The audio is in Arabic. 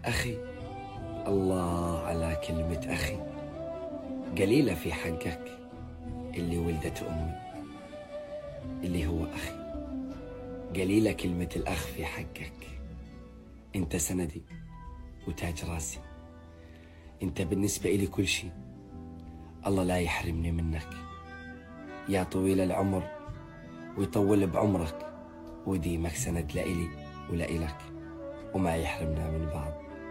أخي، الله على كلمة أخي، قليلة في حقك اللي ولدت أمي اللي هو أخي. قليلة كلمة الأخ في حقك. أنت سندي وتاج راسي، أنت بالنسبة إلي كل شيء. الله لا يحرمني منك يا طويل العمر، ويطول بعمرك، وديمك سند لإلي ولإلك، وما يحرمنا من بعض.